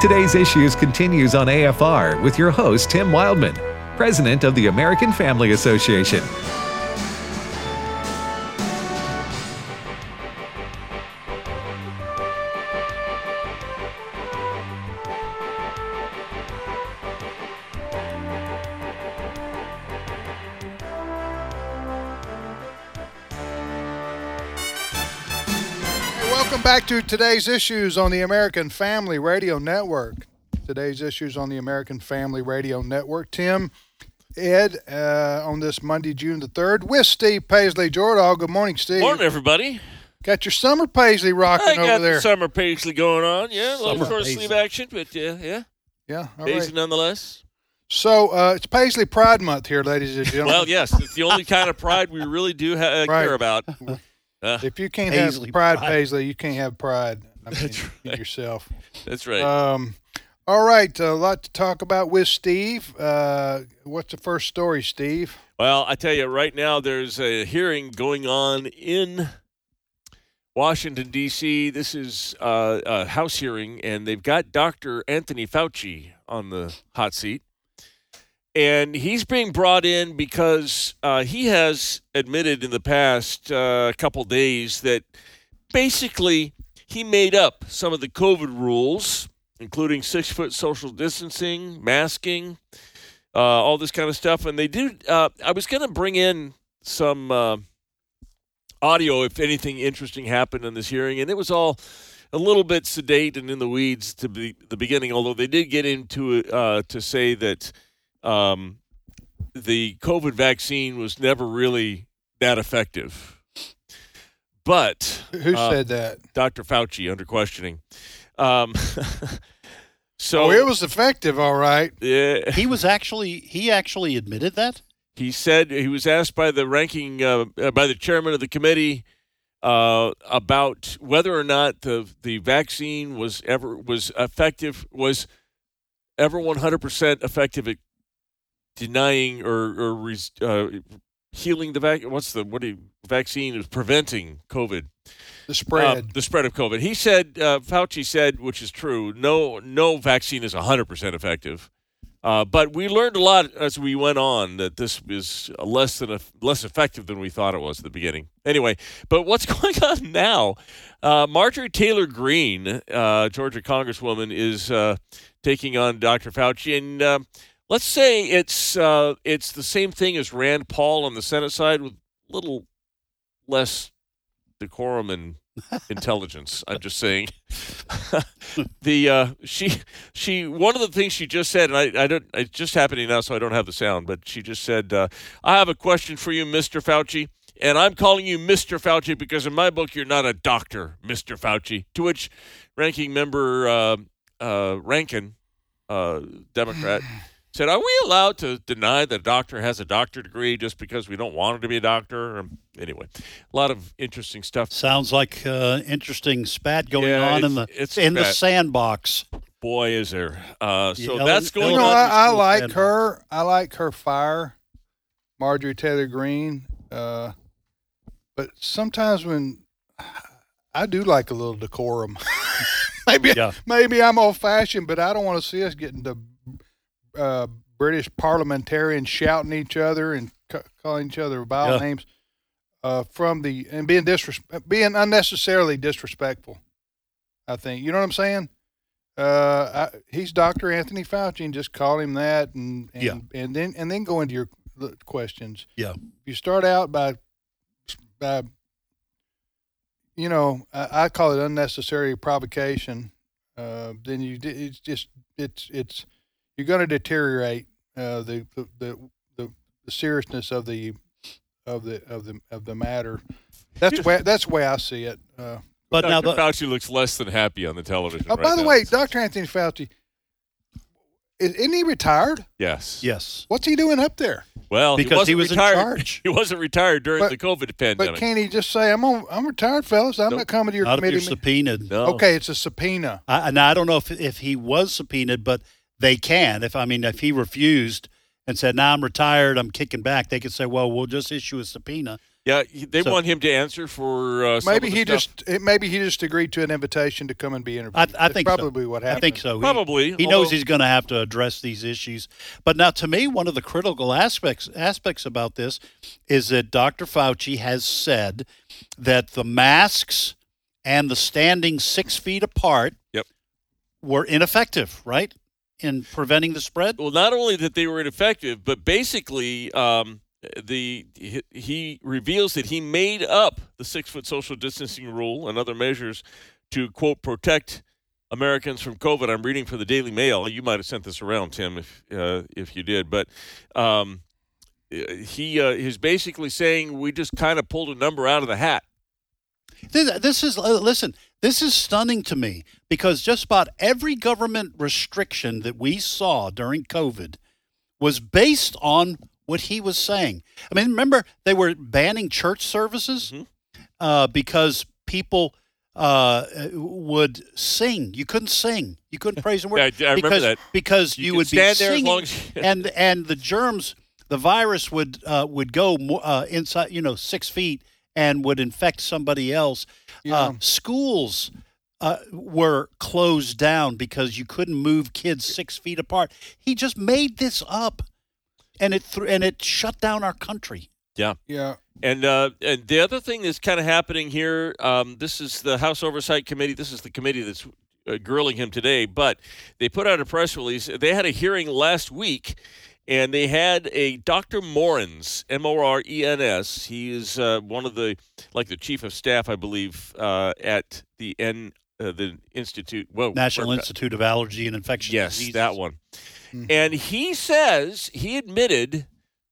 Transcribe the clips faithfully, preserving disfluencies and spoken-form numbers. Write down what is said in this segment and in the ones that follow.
Today's Issues continues on A F R with your host, Tim Wildman, President of the American Family Association. Back to Today's Issues on the American Family Radio Network. Today's Issues on the American Family Radio Network. Tim, Ed, uh, on this Monday, June the third, with Steve Paisley Jordahl. Good morning, Steve. Morning, everybody. Got your summer Paisley rocking I got over there. The summer Paisley going on, yeah. A little Summer short Paisley. sleeve action, but yeah, yeah. Yeah, all Paisley right. nonetheless. So uh, it's Paisley Pride Month here, ladies and gentlemen. Well, yes, it's the only kind of pride we really do ha- Right. care about. Uh, If you can't Paisley have pride, Pride. Paisley, you can't have pride. I mean, That's in right. yourself. That's right. Um, all right, a lot to talk about with Steve. Uh, what's the first story, Steve? Well, I tell you, right now there's a hearing going on in Washington, D C This is uh, a House hearing, and they've got Doctor Anthony Fauci on the hot seat. And he's being brought in because uh, he has admitted in the past uh, couple days that basically he made up some of the COVID rules, including six-foot social distancing, masking, uh, all this kind of stuff. And they did. Uh, I was going to bring in some uh, audio if anything interesting happened in this hearing, and it was all a little bit sedate and in the weeds to be the beginning. Although they did get into it uh, to say that um, the COVID vaccine was never really that effective. But Who uh, said that? Doctor Fauci under questioning. Um, so Oh, it was effective, all right. Yeah, He was actually, he actually admitted that? he said he was asked by the ranking, uh, uh, by the chairman of the committee, uh, about whether or not the the vaccine was ever was effective, was ever one hundred percent effective at denying or or res, uh, healing the vac. What's the what do you, vaccine is preventing COVID. The spread. Uh, the spread of COVID. He said, uh, Fauci said, which is true, no no vaccine is one hundred percent effective. Uh, but we learned a lot as we went on that this is less than a, less effective than we thought it was at the beginning. Anyway, but what's going on now? Uh, Marjorie Taylor Greene, uh, Georgia Congresswoman, is uh, taking on Doctor Fauci, and uh, let's say it's uh, it's the same thing as Rand Paul on the Senate side with a little less decorum and intelligence. I'm just saying. the uh, she she one of the things she just said, and I, I don't it's just happening now, so I don't have the sound, but she just said, uh, "I have a question for you, Mister Fauci, and I'm calling you Mister Fauci because in my book you're not a doctor, Mister Fauci." To which Ranking Member uh, uh, Rankin, uh, Democrat, said, "Are we allowed to deny that a doctor has a doctorate degree just because we don't want him to be a doctor?" Or, anyway, a lot of interesting stuff. Sounds like uh, interesting spat going Yeah, on in it's- the it's in the spat. sandbox. Boy, is there. Uh, so Yeah, that's Ellen- going You know, Well, on. that- I, I still like stand her. I like her fire, Marjorie Taylor Greene. Uh, but sometimes when I do like a little decorum. maybe Yeah. maybe I'm old fashioned, but I don't want to see us getting the uh, British parliamentarians shouting at each other and ca- calling each other vile Yeah. names uh, from the and being disres- being unnecessarily disrespectful. I think you know what I'm saying. Uh, I, he's Doctor Anthony Fauci, and just call him that, and and, Yeah. and then and then go into your l- questions. Yeah. If you start out by by, you know, I, I call it unnecessary provocation. Uh, then you d- it's just it's it's you're going to deteriorate uh, the, the the the the seriousness of the of the of the of the matter. That's the way that's the way I see it. Uh, But now Doctor the, Fauci looks less than happy on the television. oh, right by the now. way, Doctor Anthony Fauci, is, isn't he retired? Yes. yes, What's he doing up there? Well, Because he wasn't was in retired. charge. He wasn't retired during But- the COVID But pandemic. can't he just say, "I'm on, I'm retired, fellas. I'm Nope. not coming to your not if committee"? you're meeting." subpoenaed. no. Okay, it's a subpoena. I, and I don't know if if he was subpoenaed, but they can. If I mean, if he refused and said, "Now I'm retired, I'm kicking back," they could say, "Well, we'll just issue a subpoena." Yeah, he- they So- want him to answer for uh, some Maybe of the he stuff. just it- maybe he just agreed to an invitation to come and be interviewed. I, I That's think so. probably what happened. I think so. He- Probably, He, although- knows he's going to have to address these issues. But now, to me, one of the critical aspects aspects about this is that Doctor Fauci has said that the masks and the standing six feet apart Yep. were ineffective, right, in preventing the spread. Well, not only that they were ineffective, but basically, um, the he, he reveals that he made up the six-foot social distancing rule and other measures to, quote, protect Americans from COVID. I'm reading from the Daily Mail. You might have sent this around, Tim, if uh, if you did. But um, he uh, is basically saying we just kind of pulled a number out of the hat. This, this is uh, listen. This is stunning to me because just about every government restriction that we saw during COVID was based on what he was saying. I mean, remember they were banning church services Mhm. uh, because people uh, would sing. You couldn't sing. You couldn't praise and worship. Yeah, I- I remember because, that. because You you, could would be stand there as singing, long as you- and and the germs, the virus would uh, would go mo- uh, inside, you know, six feet and would infect somebody else. Yeah. Uh, schools uh, were closed down because you couldn't move kids six feet apart. He just made this up, and it th- and it shut down our country. Yeah. Yeah. And uh, and the other thing that's kind of happening here, um, this is the House Oversight Committee. This is the committee that's uh, grilling him today. But they put out a press release. They had a hearing last week, and they had a Doctor Morens, M O R E N S. He is uh, one of the, like the chief of staff, I believe, uh, at the N uh, the Institute. Whoa, National where- Institute of Allergy and Infectious Yes, Diseases. that one. Mhm. And he says he admitted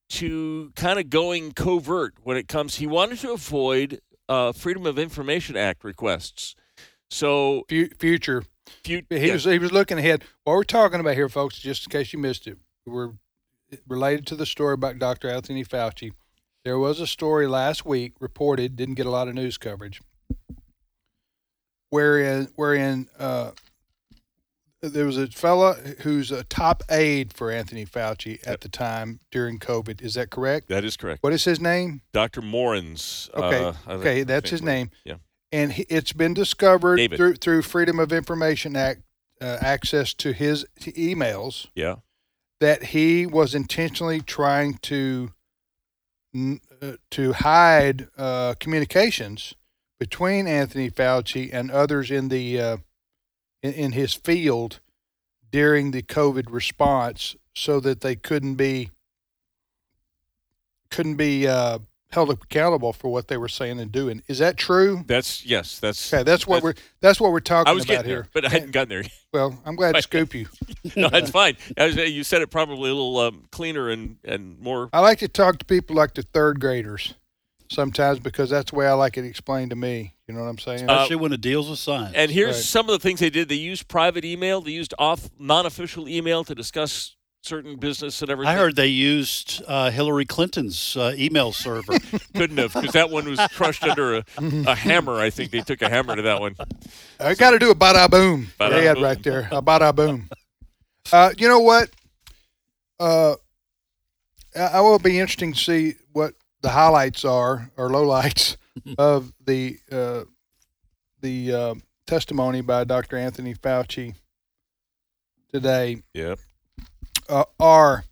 to kind of going covert when it comes. He wanted to avoid uh, Freedom of Information Act requests. So, Fu- future. few, He yeah, was he was looking ahead. What we're talking about here, folks, just in case you missed it, we're related to the story about Doctor Anthony Fauci. There was a story last week reported, didn't get a lot of news coverage, wherein wherein uh, there was a fella who's a top aide for Anthony Fauci at the time during COVID. Is that correct? that is correct. What is his name? Doctor Morens. Okay, uh, I okay, think- that's I his think- name. Yeah. And he, it's been discovered David. through through Freedom of Information Act uh, access to his to emails Yeah. that he was intentionally trying to n- uh, to hide uh, communications between Anthony Fauci and others in the uh, in, in his field during the COVID response, so that they couldn't be couldn't be uh, held accountable for what they were saying and doing. Is that true? That's, yes, that's. Okay, that's what we're that's what we're talking I was about getting here. there, but I hadn't gotten there. Well, I'm glad to scoop you. No, that's fine. As you said it probably a little um, cleaner and, and more. I like to talk to people like the third graders sometimes because that's the way I like it explained to me. You know what I'm saying? Uh, Especially when it deals with science. And here's Right. some of the things they did. They used private email. They used off non-official email to discuss certain business and everything. I heard they used uh, Hillary Clinton's uh, email server. Couldn't have, because that one was crushed under a, a hammer. I think they took a hammer to that one. I got to do a bada boom. Bada They had boom. right there a bada boom. Uh, you know what? Uh, I I will be interesting to see what the highlights are or lowlights of the uh, the uh, testimony by Doctor Anthony Fauci today. Yeah. Uh, are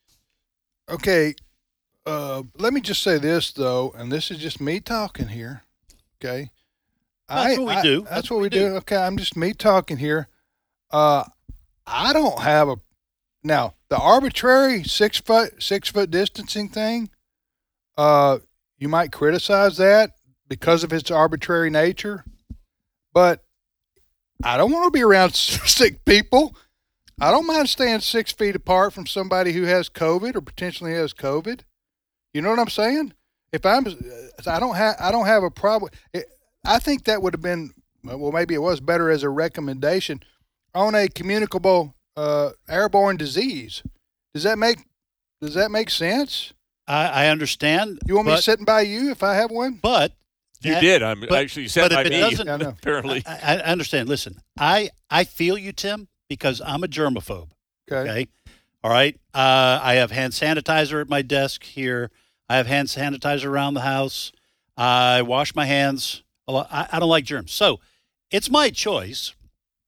okay. Uh, let me just say this though, and this is just me talking here. Okay, That's what we do. That's, That's what what we we do. do. Okay, I'm just me talking here. Uh, I don't have a now the arbitrary six foot six foot distancing thing. Uh, you might criticize that because of its arbitrary nature, but I don't want to be around sick people. I don't mind staying six feet apart from somebody who has COVID or potentially has COVID. You know what I'm saying? If I'm, I don't have, I don't have a problem. It, I think that would have been, well, maybe it was better as a recommendation on a communicable uh, airborne disease. Does that make, does that make sense? I, I understand. You want me but, sitting by you if I have one? But You that- did. I'm but- actually you said but if by it me, doesn't- I know. apparently. I, I understand. Listen, I, I feel you, Tim, because I'm a germaphobe. Okay. Okay. All right. Uh, I have hand sanitizer at my desk here. I have hand sanitizer around the house. I wash my hands. A lot. I, I don't like germs. So it's my choice.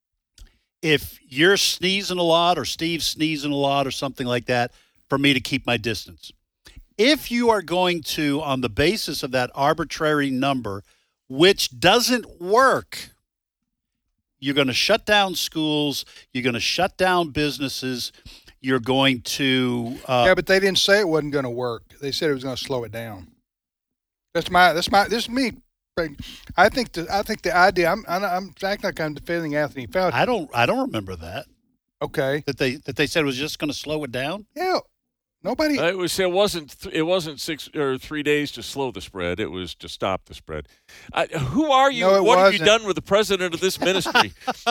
If you're sneezing a lot or Steve's sneezing a lot or something like that, for me to keep my distance. If you are going to, on the basis of that arbitrary number, which doesn't work, you're going to shut down schools, you're going to shut down businesses, you're going to... Uh, yeah, but they didn't say it wasn't going to work. They said it was going to slow it down. That's my, that's my, this is me. I think the, I think the idea, I'm, I'm, I'm acting like I'm defending Anthony Fauci. I don't, I don't remember that. Okay. That they, that they said it was just going to slow it down? Yeah. Nobody. Uh, it was. It wasn't. Th- it wasn't six or three days to slow the spread. It was to stop the spread. I, who are you? No, it what wasn't. have you done with the president of this ministry?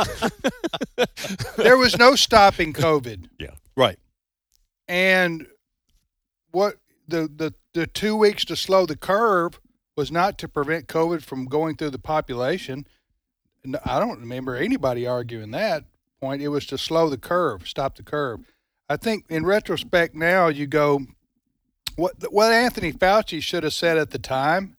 There was no stopping COVID. Yeah. Right. And what the, the the two weeks to slow the curve was not to prevent COVID from going through the population. No, I don't remember anybody arguing that point. It was to slow the curve, stop the curve. I think in retrospect now you go, what what Anthony Fauci should have said at the time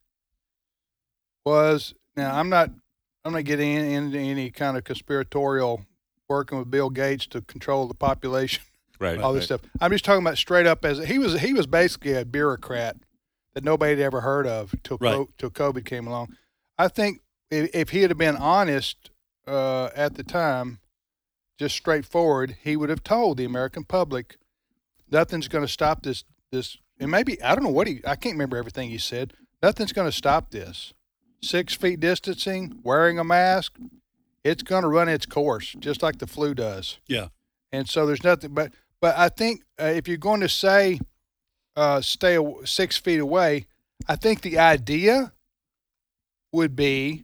was, now I'm not I'm not getting into any kind of conspiratorial working with Bill Gates to control the population, Right. all this right. stuff. I'm just talking about straight up as he was he was basically a bureaucrat that nobody had ever heard of till Right. co- till COVID came along. I think if, if he had been honest uh, at the time, just straightforward, he would have told the American public nothing's going to stop this. This and maybe I don't know what he. I can't remember everything he said. Nothing's going to stop this. Six feet distancing, wearing a mask, it's going to run its course just like the flu does. Yeah. And so there's nothing. But but I think uh, if you're going to say uh, stay a, six feet away, I think the idea would be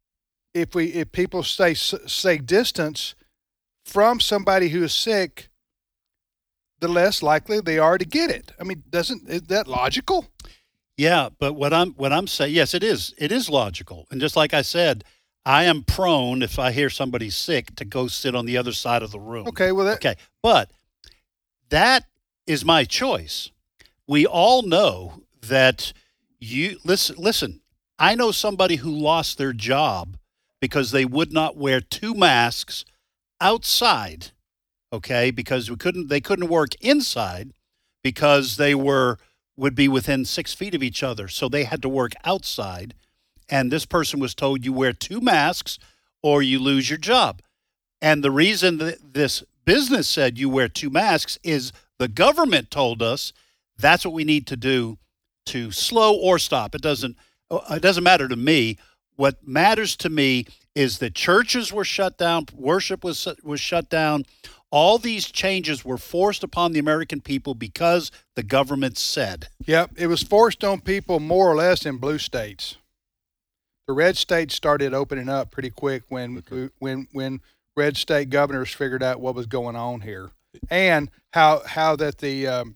if we if people say say distance from somebody who is sick, the less likely they are to get it. I mean, doesn't is that logical? Yeah, but what I'm what I'm saying, yes, it is. It is logical. And just like I said, I am prone, if I hear somebody sick, to go sit on the other side of the room. Okay, well that Okay, but that is my choice. We all know that you listen. Listen, I know somebody who lost their job because they would not wear two masks outside. Okay, because we couldn't. They couldn't work inside because they were would be within six feet of each other, so they had to work outside. And this person was told, you wear two masks or you lose your job. And the reason that this business said you wear two masks is the government told us that's what we need to do to slow or stop. It doesn't, it doesn't matter to me. What matters to me is that churches were shut down, worship was was shut down. All these changes were forced upon the American people because the government said. Yep, it was forced on people more or less in blue states. The red states started opening up pretty quick when Okay. when when red state governors figured out what was going on here, and how how that the um,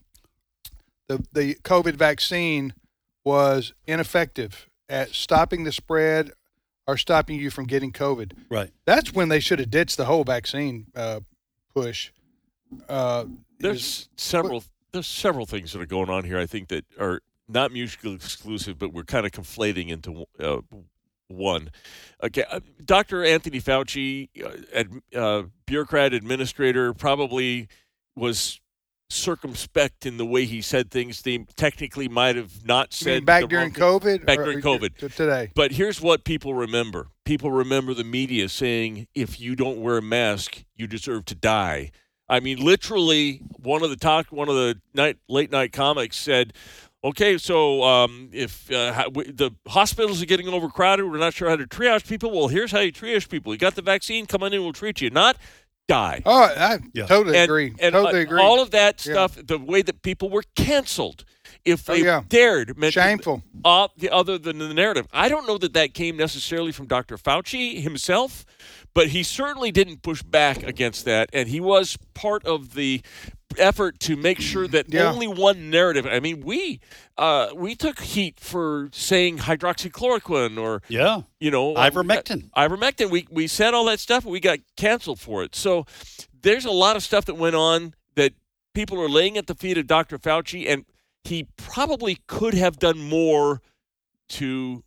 the the COVID vaccine was ineffective at stopping the spread or stopping you from getting COVID. Right. That's when they should have ditched the whole vaccine uh, push. Uh, There's several. There's several things that are going on here. I think that are not mutually exclusive, but we're kind of conflating into uh, one. Okay, uh, Doctor Anthony Fauci, uh, ad, uh, bureaucrat, administrator, probably was circumspect in the way he said things. They technically might have not you said mean back the during wrong thing. COVID? Back or- during or COVID. to today. But here's what people remember. People remember the media saying, if you don't wear a mask, you deserve to die. I mean, literally, one of the talk, one of the night, late night comics said, okay, so um, if uh, how, w- the hospitals are getting overcrowded, we're not sure how to triage people. Well, here's how you triage people. You got the vaccine, come on in, we'll treat you. Not die. Oh, I Yeah. totally and, agree. And totally uh, agree. all of that Yeah. stuff, the way that people were canceled, if Oh, they yeah. dared mention Shameful. uh, the other than the narrative. I don't know that that came necessarily from Doctor Fauci himself, but he certainly didn't push back against that, and he was part of the effort to make sure that Yeah. only one narrative. I mean, we uh, we took heat for saying hydroxychloroquine or Yeah. you know Ivermectin. uh, ivermectin. We we said all that stuff, and we got canceled for it. So there's a lot of stuff that went on that people are laying at the feet of Doctor Fauci, and he probably could have done more to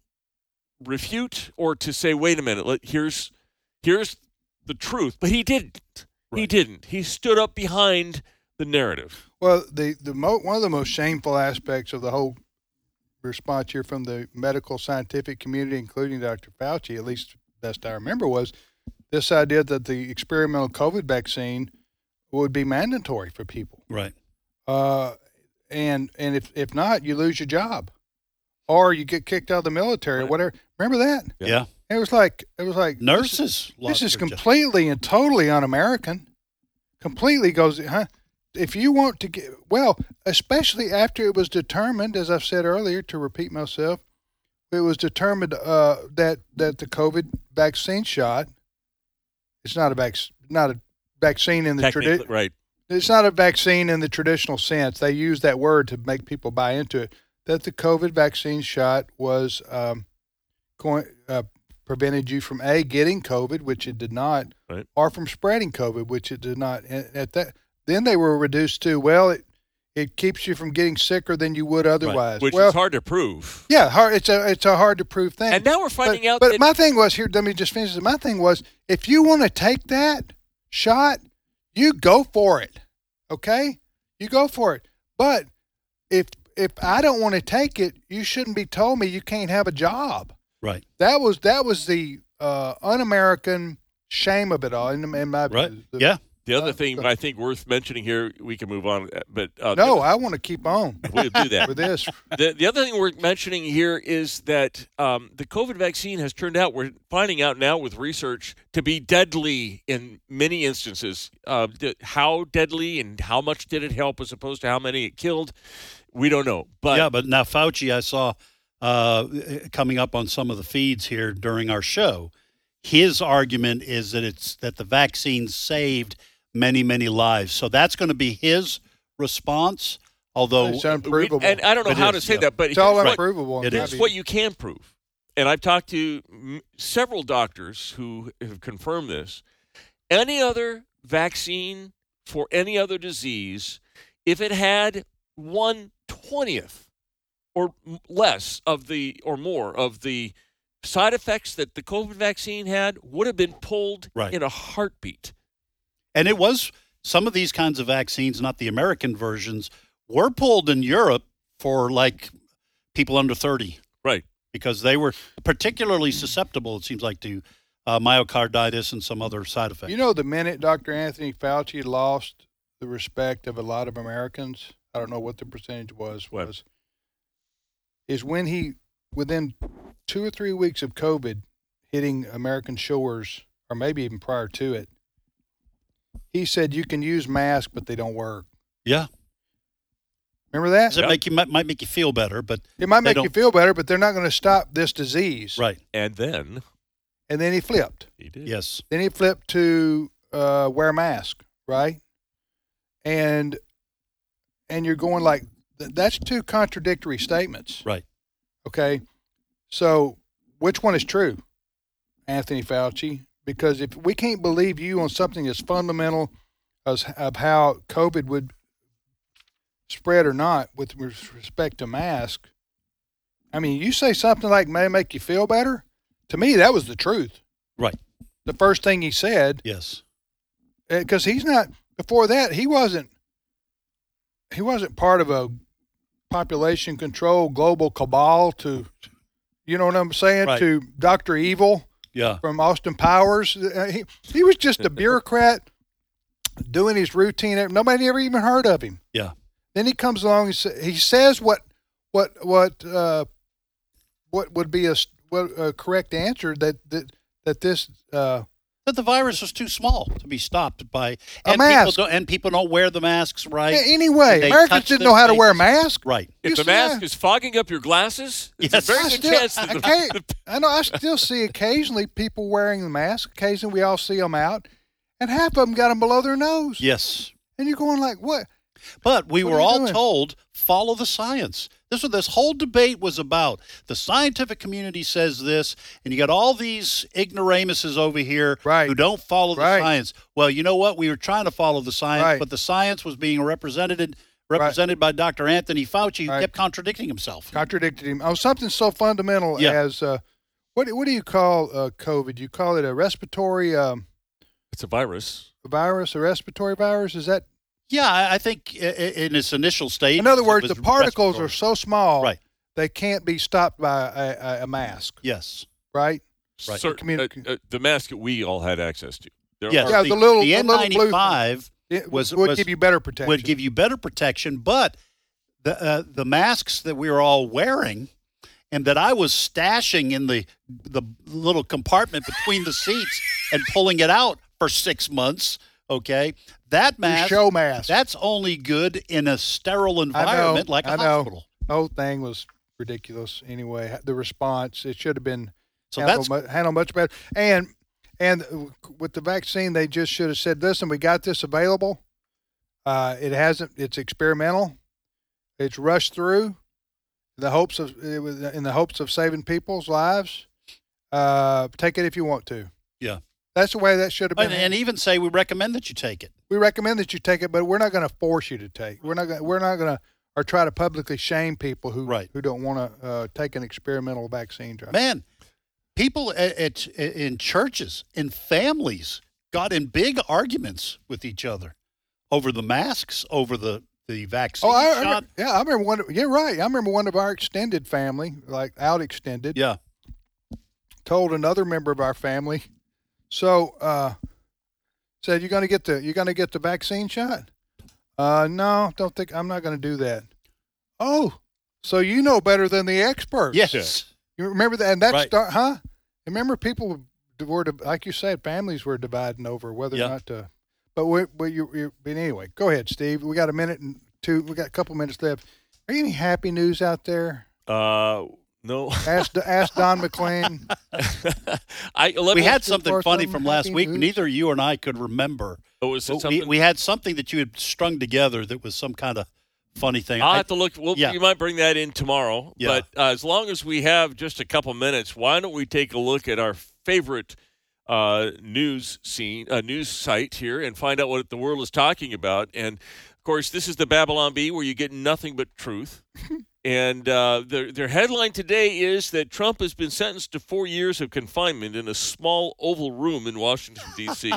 refute or to say, wait a minute, let, here's here's the truth. But he didn't. Right. He didn't. He stood up behind the narrative. Well, the, the mo- one of the most shameful aspects of the whole response here from the medical scientific community, including Doctor Fauci, at least best I remember, was this idea that the experimental COVID vaccine would be mandatory for people. Right. Uh, and and if, if not, you lose your job. Or you get kicked out of the military Right. or whatever. Remember that? Yeah. It was like it was like Nurses. This, lost this is their job. completely and totally un-American. Completely goes, huh? If you want to get well, especially after it was determined, as I've said earlier, to repeat myself, it was determined uh, that that the COVID vaccine shot. It's not a vac, not a vaccine in the Technically, tradition. right. It's not a vaccine in the traditional sense. They use that word to make people buy into it. That the COVID vaccine shot was um, going, uh, prevented you from A, getting COVID, which it did not, Right. or from spreading COVID, which it did not. And at that, then they were reduced to, well, it, it keeps you from getting sicker than you would otherwise. Which well, is hard to prove. Yeah, hard, it's a it's a hard to prove thing. And now we're finding but, out But that my thing was here. Let me just finish this. My thing was, if you want to take that shot, you go for it. Okay, you go for it. But if if I don't want to take it, you shouldn't be told me you can't have a job. Right. That was that was the uh, un-American shame of it all. In, in my Right. the, Yeah. the other uh, thing I think worth mentioning here, we can move on, but uh, No, I want to keep on we'll do that. with this. The, the other thing we're mentioning here is that um, the COVID vaccine has turned out, we're finding out now with research, to be deadly in many instances. Uh, th- how deadly and how much did it help as opposed to how many it killed, we don't know. But yeah, but now Fauci, I saw uh, coming up on some of the feeds here during our show, his argument is that it's that the vaccine saved many, many lives. So that's going to be his response, although It's we, unprovable. and I don't know It how is, to say yeah. that, but It's all here's what- unprovable. It Here's is. what you can prove. And I've talked to m- several doctors who have confirmed this. Any other vaccine for any other disease, if it had one twentieth or m- less of the, or more of the side effects that the COVID vaccine had, would have been pulled Right. in a heartbeat. And it was some of these kinds of vaccines, not the American versions, were pulled in Europe for like people under thirty Right. because they were particularly susceptible, it seems like, to uh, myocarditis and some other side effects. You know, the minute Doctor Anthony Fauci lost the respect of a lot of Americans, I don't know what the percentage was, What? was is when he, within two or three weeks of COVID hitting American shores, or maybe even prior to it, he said you can use masks, but they don't work. Yeah. Remember that? Does it make you might, might make you feel better, but It might they make you don't- feel better, but they're not going to stop this disease. right. And then And then he flipped. he did. Yes. Then he flipped to uh, wear a mask, right? And and you're going like, th- that's two contradictory statements. Right. Okay. So which one is true, Anthony Fauci? Because if we can't believe you on something as fundamental as of how COVID would spread or not with respect to mask, I mean, you say something like may make you feel better. To me, that was the truth. Right. The first thing he said, Yes. because he's not, before that, he wasn't, he wasn't part of a population control global cabal to, you know what I'm saying, Right. to Doctor Evil Yeah. from Austin Powers. Uh, He, he was just a bureaucrat doing his routine. Nobody ever even heard of him. Yeah. Then he comes along and sa- he says what, what, what, uh, what would be a, s- what, a correct answer that, that, that this, uh, But the virus was too small to be stopped by A and mask. People don't, and people don't wear the masks right. a- anyway, They Americans touch didn't their know how to wear a faces. mask. Right. If You the see mask that? is fogging up your glasses, it's Yes. a very I good still, chance that I, the, can't- the I know I still see occasionally people wearing the mask. Occasionally we all see them out, and half of them got them below their nose. Yes. And you're going like, what? But we What were are you all doing? told, follow the science. This is what this whole debate was about. The scientific community says this, and you got all these ignoramuses over here Right. who don't follow the Right. science. Well, you know what? We were trying to follow the science, Right. but the science was being represented represented by Doctor Anthony Fauci, who Right. kept contradicting himself. Contradicted him. Oh, something so fundamental Yeah. as uh, what what do you call uh, COVID? You call it a respiratory um, It's a virus. virus, a respiratory virus? Is that? Yeah, I I think i- i- in its initial stage. In other it words, was the particles respiratory. are so small, Right. they can't be stopped by a, a, a mask, Yes. right? Right. Cer- Communi- uh, uh, the mask that we all had access to. There Yes. are- Yeah, the, the little- the the N little blue ninety-five It was- would was- give you better protection. would give you better protection, but the uh, the masks that we were all wearing and that I was stashing in the the little compartment between the seats and pulling it out for six months, okay? That Your mask, show mask. that's only good in a sterile environment like a I know. hospital. The whole thing was ridiculous. Anyway, the response it should have been So handled, that's mu- handled much better. And and with the vaccine, they just should have said, "Listen, we got this available. Uh, it hasn't. It's experimental. It's rushed through. In the hopes of it was in the hopes of saving people's lives. Uh, take it if you want to. Yeah. That's the way that should have been. and, and even say we recommend that you take it. we recommend that you take it, but we're not going to force you to take. We're not. Gonna, we're not going to or try to publicly shame people who Right. who don't want to uh, take an experimental vaccine drug. Man, people at, at in churches, in families, got in big arguments with each other over the masks, over the the vaccine Oh, I, I shot. remember, yeah, I remember one. Of, yeah, right. I remember one of our extended family, like out extended, Yeah, told another member of our family. So, uh, said, "You going to get the you going to get the vaccine shot?" Uh, no, don't think I'm not going to do that. Oh, so you know better than the experts. yes, You remember that? And that's Right. start, huh? Remember, people were, div- like you said, families were dividing over whether Yeah. or not to. But we, but you, you, but anyway, go ahead, Steve. We got a minute and two. We got a couple minutes left. Are you any happy news out there? uh, no. Ask ask Don McLean. I let we me- had Good something for funny some from last happy week. news. Neither you and I could remember. Oh, was it But we, something? we had something that you had strung together that was some kind of funny thing. I'll I- have to look. Well, yeah. you might bring that in tomorrow. Yeah. But uh, as long as we have just a couple minutes, why don't we take a look at our favorite uh, news scene, uh, news site here, and find out what the world is talking about? And of course, this is the Babylon Bee, where you get nothing but truth. And uh, their their headline today is that Trump has been sentenced to four years of confinement in a small oval room in Washington D C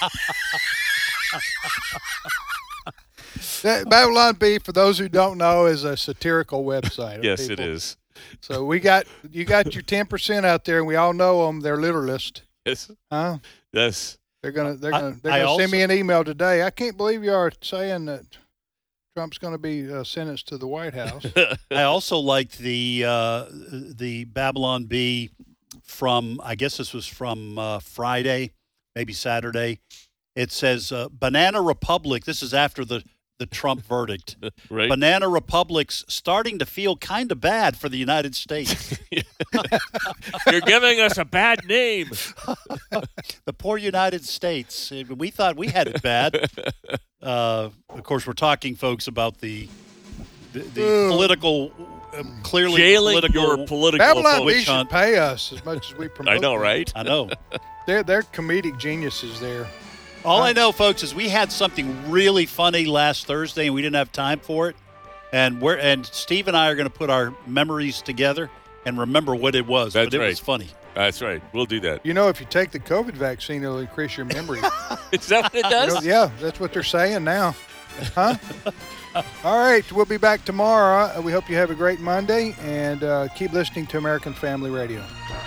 That Babylon Bee, for those who don't know, is a satirical website. Yes, it people. is. So we got you got your ten percent out there, and we all know them. They're literalist, Yes, huh? yes. They're gonna they're I- gonna they're I gonna also- send me an email today. I can't believe you are saying that Trump's going to be uh, sentenced to the White House. I also liked the uh, the Babylon Bee from, I guess this was from uh, Friday, maybe Saturday. It says uh, Banana Republic. This is after the, the Trump verdict. Right. Banana Republic's starting to feel kind of bad for the United States. You're giving us a bad name. The poor United States. We thought we had it bad. Uh, of course, we're talking, folks, about the the, the Ugh. political, uh, clearly Jailing political. your political Babylon opponent. Bee should hunt. pay us as much as we promote. I know, them. right? I know. They're they're comedic geniuses there. All I know, folks, is we had something really funny last Thursday, and we didn't have time for it. And we're and Steve and I are going to put our memories together and remember what it was. That's but it right. was funny. That's right. We'll do that. You know, if you take the COVID vaccine, it'll increase your memory. Is that what it You does? know, yeah, that's what they're saying now. Huh? All right, we'll be back tomorrow. Uh, We hope you have a great Monday, and uh, keep listening to American Family Radio.